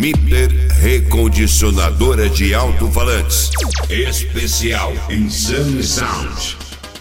Mitter Recondicionadora de Alto-Falantes. Especial Insane Sound.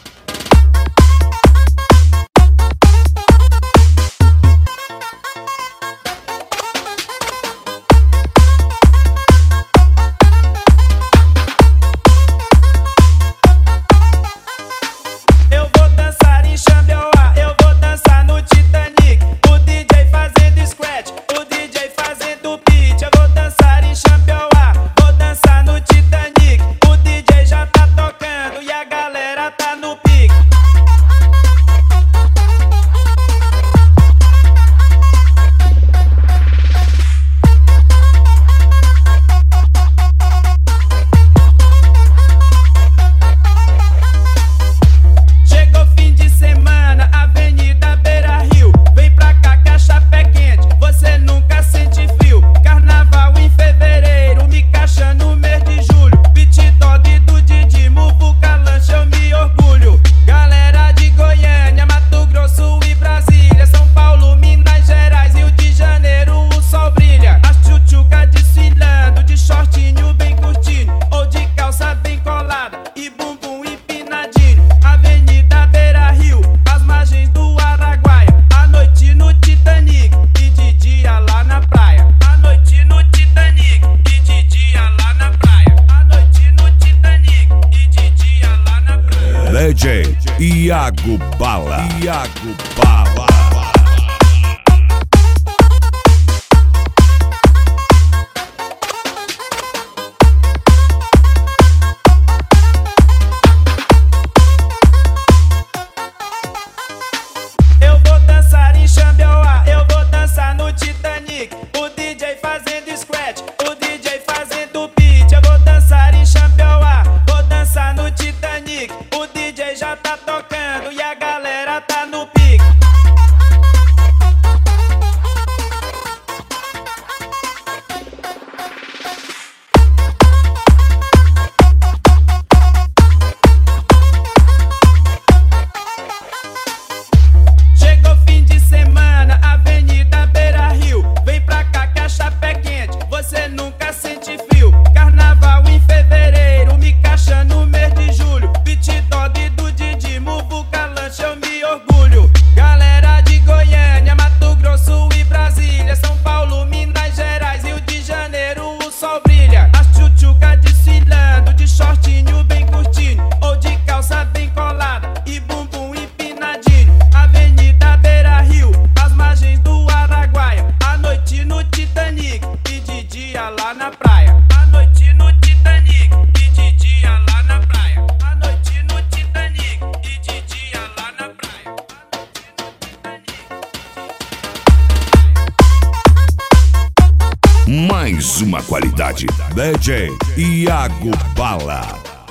DJ Iago Bala. Eu vou dançar em Xambioá, eu vou dançar no Titanic. O DJ fazendo scratch, o DJ fazendo beat. Eu vou dançar em Xambioá, vou dançar no Titanic. O DJ já tá tocando e a galera tá no pique. Chegou fim de semana, Avenida Beira Rio. Vem pra cá que a chapa é quente, você nunca sente frio. Carnaval em fevereiro, me caixa no mês de julho. Beat dog do Didi, Muvuca lancha, eu me orgulho. Galera de Goiânia, Mato Grosso e Brasília, São Paulo, Minas Gerais, Rio de Janeiro, o sol brilha. As tchutchuca desfilando, de shortinho bem curtinho, ou de calça bem colada e bumbum empinadinho. Avenida Beira Rio, as margens do Araguaia, à noite no Titanic e de dia lá na praia. À noite no Titanic e de dia lá na praia. À noite no Titanic e de dia lá na praia. Mais uma qualidade. DJ Iago Bala.